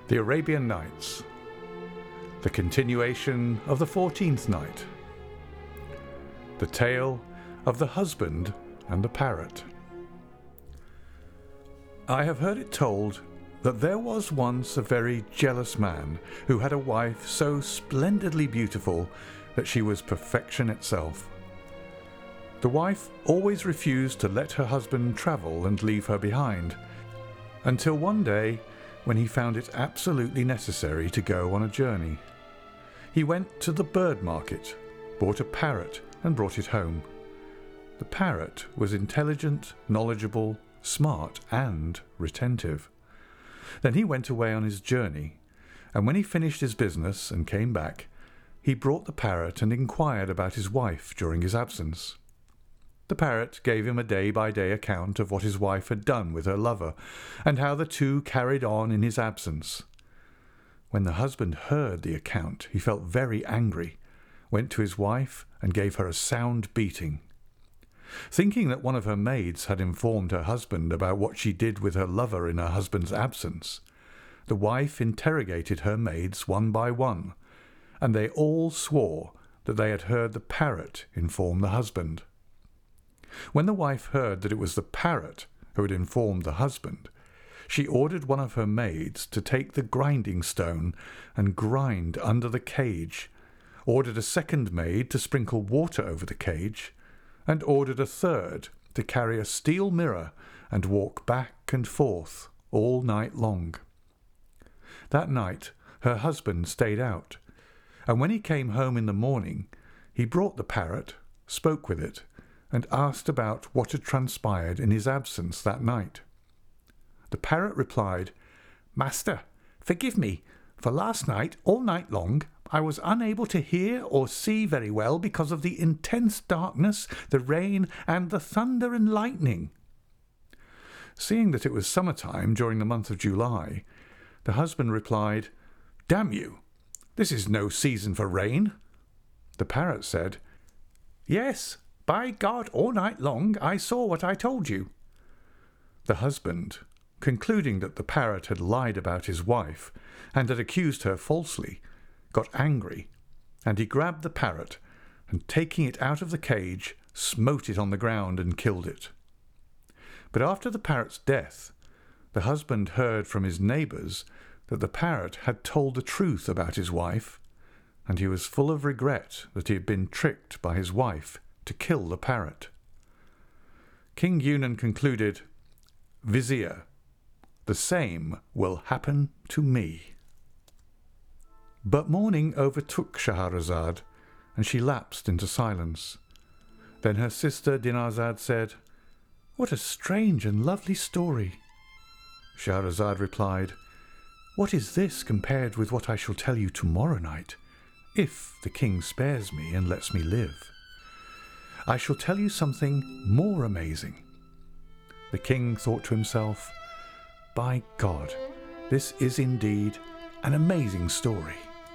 The Arabian Nights. The continuation of the 14th night. The tale of the husband and the parrot. I have heard it told that there was once a very jealous man who had a wife so splendidly beautiful that she was perfection itself. The wife always refused to let her husband travel and leave her behind, until one day when he found it absolutely necessary to go on a journey. He went to the bird market, bought a parrot and brought it home. The parrot was intelligent, knowledgeable, smart and retentive. Then he went away on his journey, and when he finished his business and came back, he brought the parrot and inquired about his wife during his absence. The parrot gave him a day-by-day account of what his wife had done with her lover, and how the two carried on in his absence. When the husband heard the account, he felt very angry, went to his wife, and gave her a sound beating. Thinking that one of her maids had informed her husband about what she did with her lover in her husband's absence, the wife interrogated her maids one by one, and they all swore that they had heard the parrot inform the husband. When the wife heard that it was the parrot who had informed the husband, she ordered one of her maids to take the grinding stone and grind under the cage, ordered a second maid to sprinkle water over the cage, and ordered a third to carry a steel mirror and walk back and forth all night long. That night her husband stayed out, and when he came home in the morning, he brought the parrot, spoke with it, and asked about what had transpired in his absence that night. The parrot replied, "Master, forgive me, for last night, all night long, I was unable to hear or see very well because of the intense darkness, the rain, and the thunder and lightning." Seeing that it was summer-time during the month of July, the husband replied, "Damn you, this is no season for rain." The parrot said, "Yes, by God, all night long I saw what I told you." The husband, concluding that the parrot had lied about his wife and had accused her falsely, got angry, and he grabbed the parrot and, taking it out of the cage, smote it on the ground and killed it. But after the parrot's death, the husband heard from his neighbours that the parrot had told the truth about his wife, and he was full of regret that he had been tricked by his wife to kill the parrot. King Yunan concluded, "Vizier, the same will happen to me." But morning overtook Shahrazad, and she lapsed into silence. Then her sister Dinarzad said, "What a strange and lovely story." Shahrazad replied, "What is this compared with what I shall tell you tomorrow night, if the king spares me and lets me live? I shall tell you something more amazing." The king thought to himself, "By God, this is indeed an amazing story."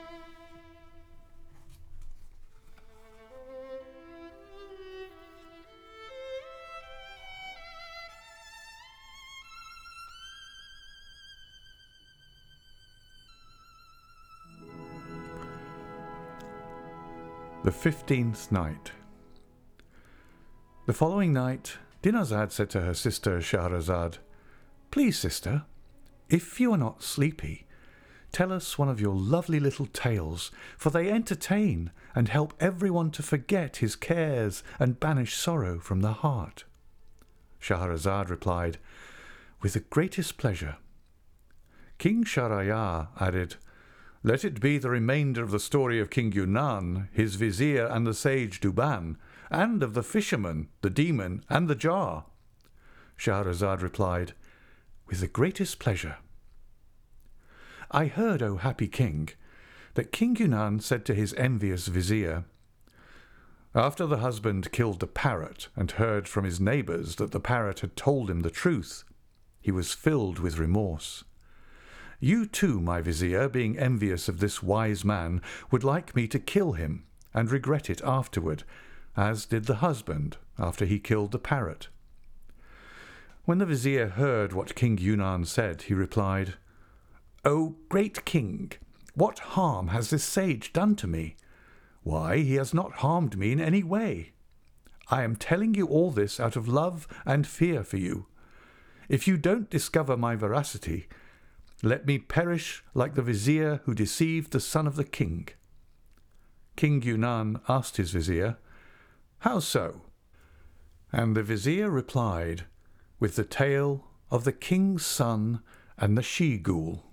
The 15th night. The following night, Dinarzad said to her sister Shahrazad, "Please, sister, if you are not sleepy, tell us one of your lovely little tales, for they entertain and help everyone to forget his cares and banish sorrow from the heart." Shahrazad replied, "With the greatest pleasure." King Shahrayar added, "Let it be the remainder of the story of King Yunan, his vizier and the sage Duban, and of the fisherman, the demon, and the jar." Shahrazad replied, "With the greatest pleasure." "I heard, O happy king, that King Yunan said to his envious vizier, after the husband killed the parrot and heard from his neighbours that the parrot had told him the truth, he was filled with remorse. 'You too, my vizier, being envious of this wise man, would like me to kill him, and regret it afterward, as did the husband after he killed the parrot.' When the vizier heard what King Yunan said, he replied, "O great king, what harm has this sage done to me? Why, he has not harmed me in any way. I am telling you all this out of love and fear for you. If you don't discover my veracity, let me perish like the vizier who deceived the son of the king." King Yunan asked his vizier, "How so?" And the vizier replied with the tale of the king's son and the she-ghoul.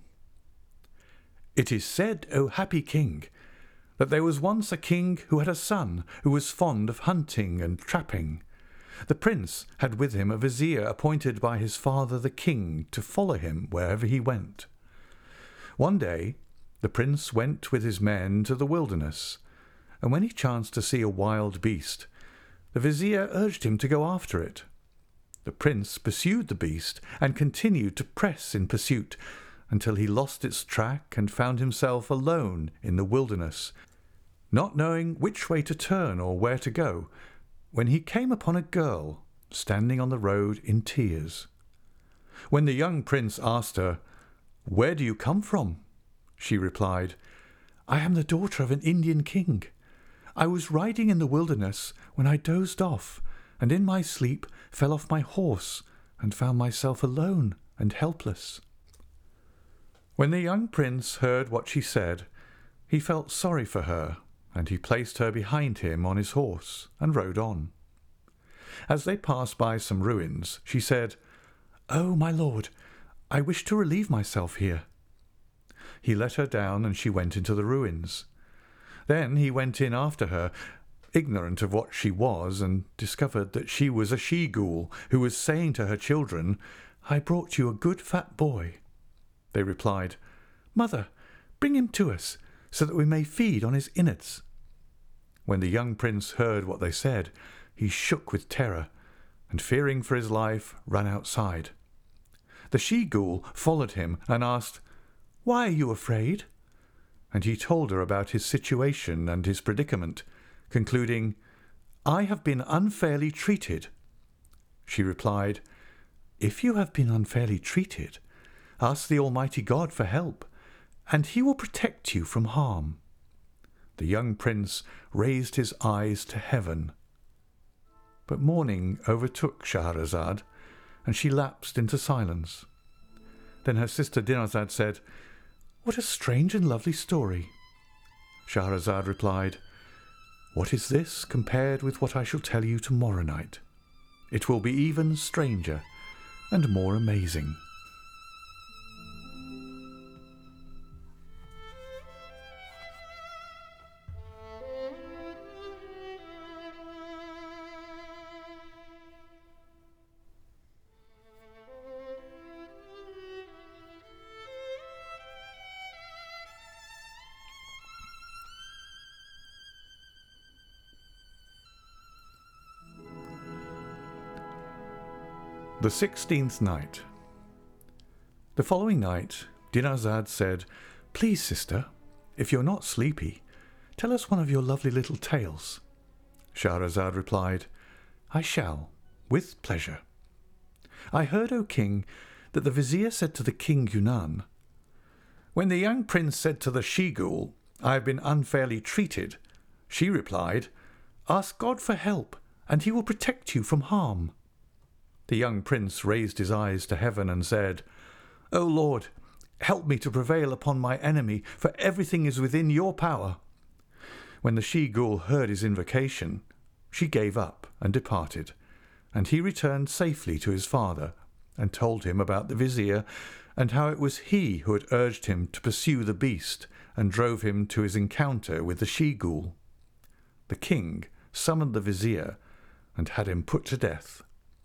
"It is said, O happy king, that there was once a king who had a son who was fond of hunting and trapping. The prince had with him a vizier appointed by his father the king to follow him wherever he went. One day the prince went with his men to the wilderness, and when he chanced to see a wild beast, the vizier urged him to go after it. The prince pursued the beast and continued to press in pursuit until he lost its track and found himself alone in the wilderness, not knowing which way to turn or where to go, when he came upon a girl standing on the road in tears. When the young prince asked her, "Where do you come from?" she replied, "I am the daughter of an Indian king. I was riding in the wilderness when I dozed off, and in my sleep fell off my horse and found myself alone and helpless." When the young prince heard what she said, he felt sorry for her, and he placed her behind him on his horse and rode on. As they passed by some ruins, she said, "Oh, my lord, I wish to relieve myself here." He let her down, and she went into the ruins. Then he went in after her, ignorant of what she was, and discovered that she was a she-ghoul who was saying to her children, "I brought you a good fat boy." They replied, "Mother, bring him to us, so that we may feed on his innards." When the young prince heard what they said, he shook with terror, and fearing for his life, ran outside. The she-ghoul followed him and asked, "Why are you afraid?" And he told her about his situation and his predicament, concluding, "I have been unfairly treated." She replied, "If you have been unfairly treated, ask the Almighty God for help, and he will protect you from harm." The young prince raised his eyes to heaven. But morning overtook Shahrazad, and she lapsed into silence. Then her sister Dinarzad said, "What a strange and lovely story." Shahrazad replied, "What is this compared with what I shall tell you tomorrow night? It will be even stranger and more amazing." The 16th Night. The following night, Dinarzad said, "Please, sister, if you're not sleepy, tell us one of your lovely little tales." Shahrazad replied, "I shall, with pleasure. I heard, O king, that the vizier said to the king Yunan, 'When the young prince said to the she-ghoul, I have been unfairly treated, she replied, Ask God for help, and he will protect you from harm.' The young prince raised his eyes to heaven and said, 'O Lord, help me to prevail upon my enemy, for everything is within your power.' When the she-ghoul heard his invocation, she gave up and departed, and he returned safely to his father and told him about the vizier and how it was he who had urged him to pursue the beast and drove him to his encounter with the she-ghoul. The king summoned the vizier and had him put to death.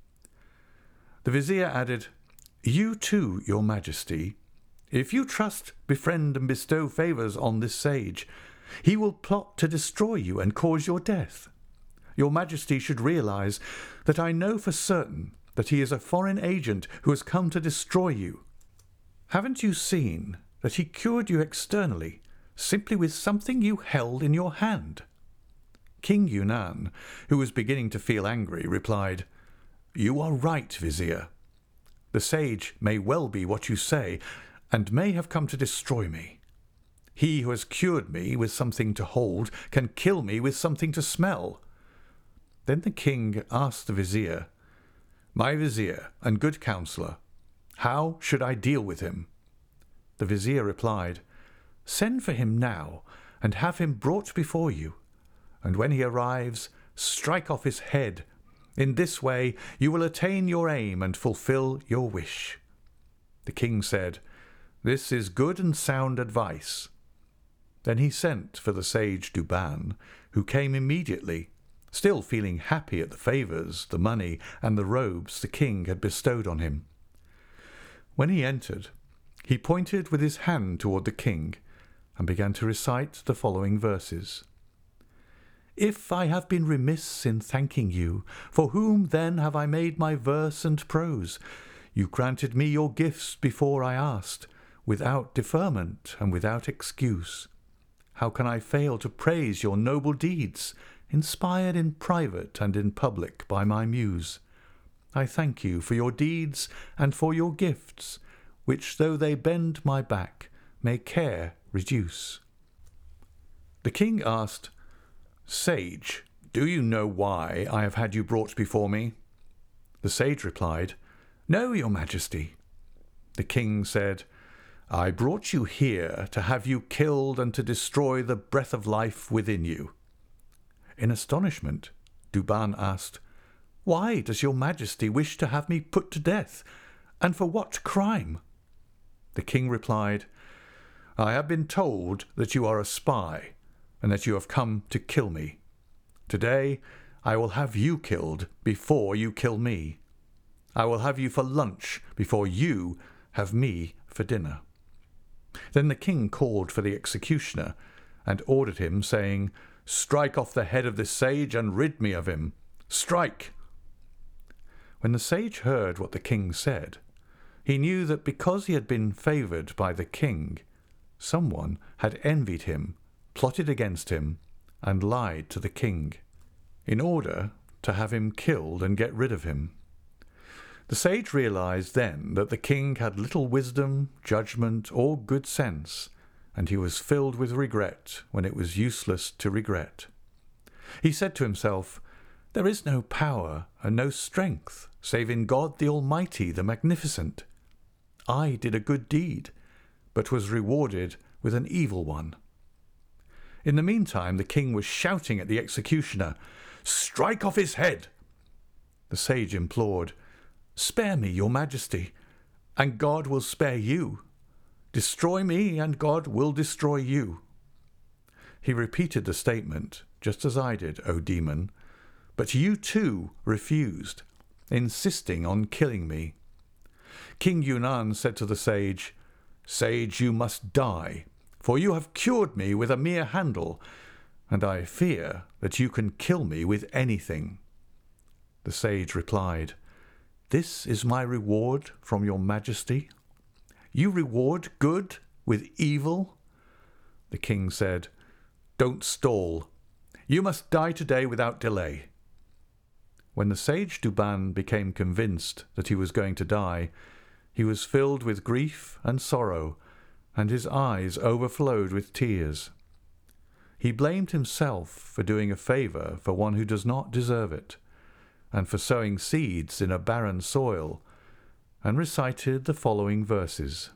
The vizier added, 'You too, your majesty, if you trust, befriend, and bestow favours on this sage, he will plot to destroy you and cause your death. Your majesty should realise that I know for certain that he is a foreign agent who has come to destroy you. Haven't you seen that he cured you externally simply with something you held in your hand?' King Yunan, who was beginning to feel angry, replied, 'You are right, vizier. The sage may well be what you say, and may have come to destroy me. He who has cured me with something to hold can kill me with something to smell." Then the king asked the vizier, "My vizier and good counsellor, how should I deal with him?" The vizier replied, "Send for him now, and have him brought before you. And when he arrives, strike off his head. In this way you will attain your aim and fulfill your wish." The king said, "This is good and sound advice." Then he sent for the sage Douban, who came immediately, still feeling happy at the favours, the money, and the robes the king had bestowed on him. When he entered, he pointed with his hand toward the king, and began to recite the following verses. "If I have been remiss in thanking you, for whom then have I made my verse and prose? You granted me your gifts before I asked, without deferment and without excuse. How can I fail to praise your noble deeds, inspired in private and in public by my muse? I thank you for your deeds and for your gifts, which, though they bend my back, may care reduce." The king asked, "Sage, do you know why I have had you brought before me?" The sage replied, "No, your majesty." The king said, "I brought you here to have you killed and to destroy the breath of life within you." In astonishment, Douban asked, "Why does your majesty wish to have me put to death, and for what crime?" The king replied, "I have been told that you are a spy, and that you have come to kill me. Today I will have you killed before you kill me. I will have you for lunch before you have me for dinner." Then the king called for the executioner, and ordered him, saying, "Strike off the head of this sage, and rid me of him. Strike!" When the sage heard what the king said, he knew that because he had been favoured by the king, someone had envied him, plotted against him, and lied to the king, in order to have him killed and get rid of him. The sage realized then that the king had little wisdom, judgment, or good sense, and he was filled with regret when it was useless to regret. He said to himself, "There is no power and no strength save in God the Almighty, the Magnificent. I did a good deed, but was rewarded with an evil one." In the meantime, the king was shouting at the executioner, "Strike off his head!" The sage implored, "Spare me, your majesty, and God will spare you. Destroy me, and God will destroy you." He repeated the statement, just as I did, O demon, but you too refused, insisting on killing me. King Yunnan said to the sage, "Sage, you must die, for you have cured me with a mere handle, and I fear that you can kill me with anything." The sage replied, "This is my reward from your majesty? You reward good with evil?" The king said, "Don't stall. You must die today without delay." When the sage Douban became convinced that he was going to die, he was filled with grief and sorrow, and his eyes overflowed with tears. He blamed himself for doing a favour for one who does not deserve it, and for sowing seeds in a barren soil, and recited the following verses.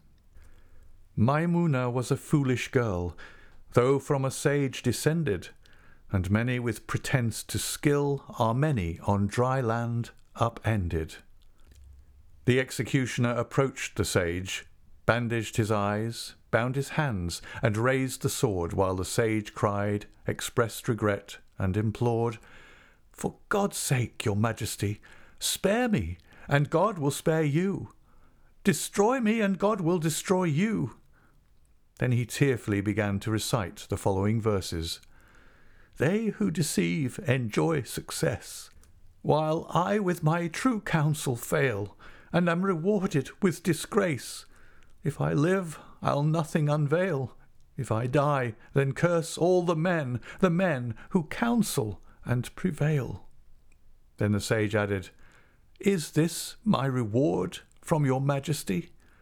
"Maimuna was a foolish girl, though from a sage descended, and many with pretence to skill are many on dry land upended." The executioner approached the sage, bandaged his eyes, bound his hands, and raised the sword, while the sage cried, expressed regret, and implored, "For God's sake, your majesty, spare me, and God will spare you. Destroy me, and God will destroy you." Then he tearfully began to recite the following verses. "They who deceive enjoy success, while I with my true counsel fail, and am rewarded with disgrace. If I live, I'll nothing unveil. If I die, then curse all the men who counsel and prevail." Then the sage added, "Is this my reward from your majesty?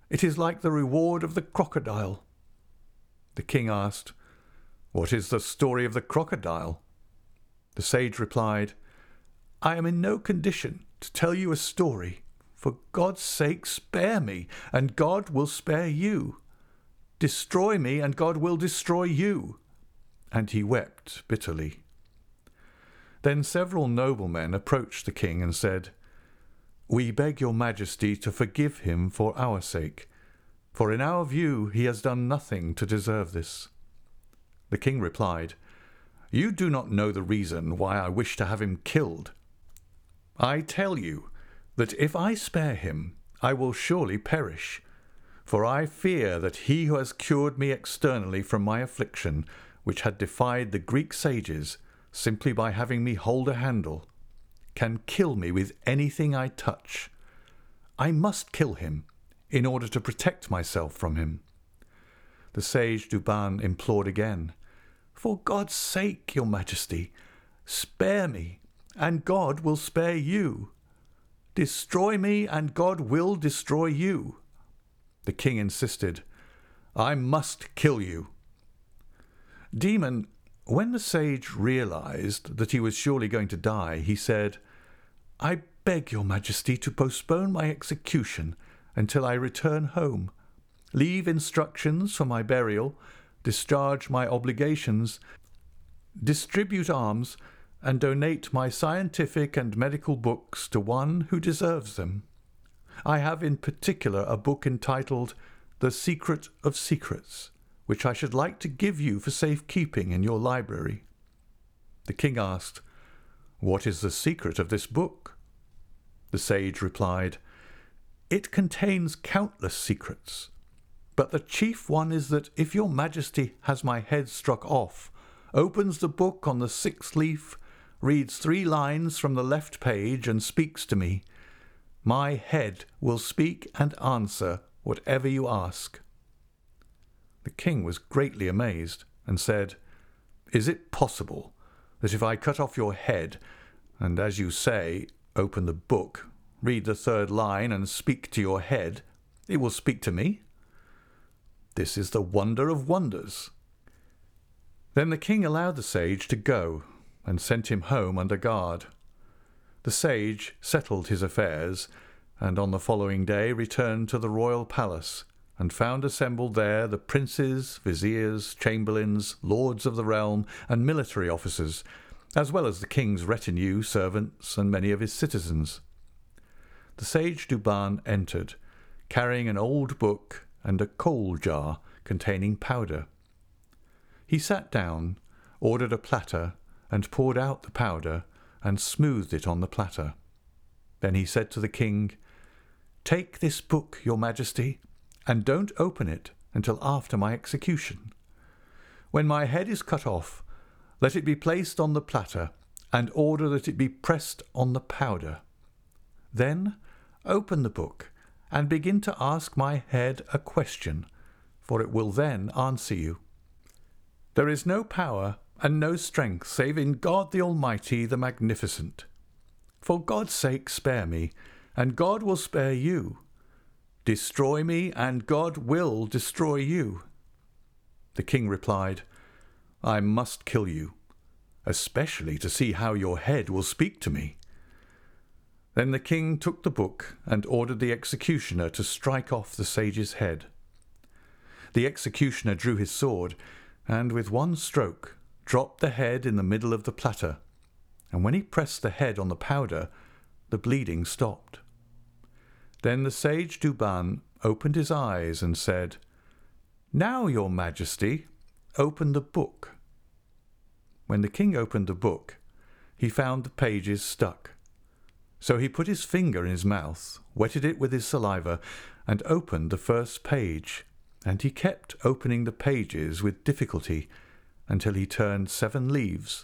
It is like the reward of the crocodile." The king asked, "What is the story of the crocodile?" The sage replied, "I am in no condition to tell you a story. For God's sake, spare me, and God will spare you. Destroy me, and God will destroy you." And he wept bitterly. Then several noblemen approached the king and said, "We beg your majesty to forgive him for our sake, for in our view he has done nothing to deserve this." The king replied, "You do not know the reason why I wish to have him killed. I tell you that if I spare him, I will surely perish, for I fear that he who has cured me externally from my affliction, which had defied the Greek sages simply by having me hold a handle, can kill me with anything I touch. I must kill him in order to protect myself from him." The sage Douban implored again, "For God's sake, your majesty, spare me, and God will spare you. Destroy me, and God will destroy you." The king insisted, "I must kill you." Demon, when the sage realized that he was surely going to die, he said, "I beg your majesty to postpone my execution until I return home, leave instructions for my burial, discharge my obligations, distribute alms, and donate my scientific and medical books to one who deserves them. I have in particular a book entitled The Secret of Secrets, which I should like to give you for safekeeping in your library." The king asked, "What is the secret of this book?" The sage replied, "It contains countless secrets, but the chief one is that if your majesty has my head struck off, opens the book on the 6th leaf, reads 3 lines from the left page, and speaks to me, my head will speak and answer whatever you ask." The king was greatly amazed and said, "Is it possible that if I cut off your head, and, as you say, open the book, read the 3rd line, and speak to your head, it will speak to me? This is the wonder of wonders." Then the king allowed the sage to go and sent him home under guard. The sage settled his affairs, and on the following day returned to the royal palace, and found assembled there the princes, viziers, chamberlains, lords of the realm, and military officers, as well as the king's retinue, servants, and many of his citizens. The sage Douban entered, carrying an old book and a coal jar containing powder. He sat down, ordered a platter, and poured out the powder and smoothed it on the platter. Then he said to the king, "Take this book, your majesty, and don't open it until after my execution. When my head is cut off, let it be placed on the platter, and order that it be pressed on the powder. Then open the book, and begin to ask my head a question, for it will then answer you. There is no power and no strength save in God the Almighty, the Magnificent. For God's sake spare me, and God will spare you. Destroy me, and God will destroy you." The king replied, "I must kill you, especially to see how your head will speak to me." Then the king took the book and ordered the executioner to strike off the sage's head. The executioner drew his sword, and with one stroke dropped the head in the middle of the platter, and when he pressed the head on the powder, the bleeding stopped. Then the sage Douban opened his eyes and said, "Now, your majesty, open the book." When the king opened the book, he found the pages stuck. So he put his finger in his mouth, wetted it with his saliva, and opened the first page, and he kept opening the pages with difficulty until he turned 7 leaves.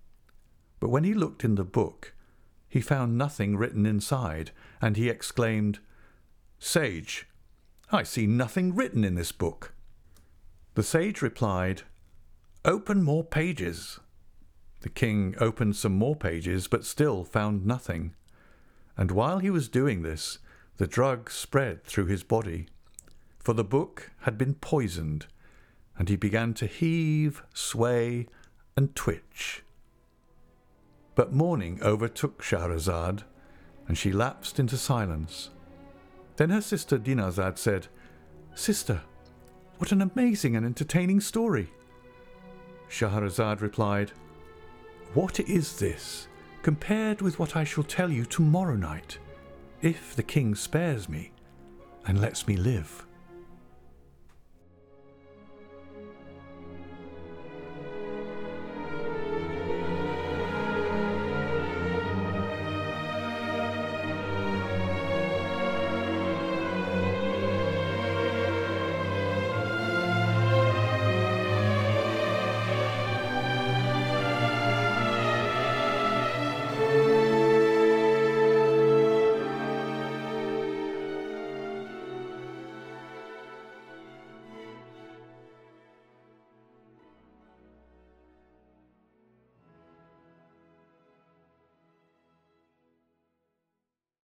But when he looked in the book, he found nothing written inside, and he exclaimed, "Sage, I see nothing written in this book." The sage replied, "Open more pages." The king opened some more pages, but still found nothing. And while he was doing this, the drug spread through his body, for the book had been poisoned, and he began to heave, sway, and twitch. But morning overtook Shahrazad, and she lapsed into silence. Then her sister Dinarzad said, "Sister, what an amazing and entertaining story!" Shahrazad replied, "What is this compared with what I shall tell you tomorrow night, if the king spares me and lets me live?"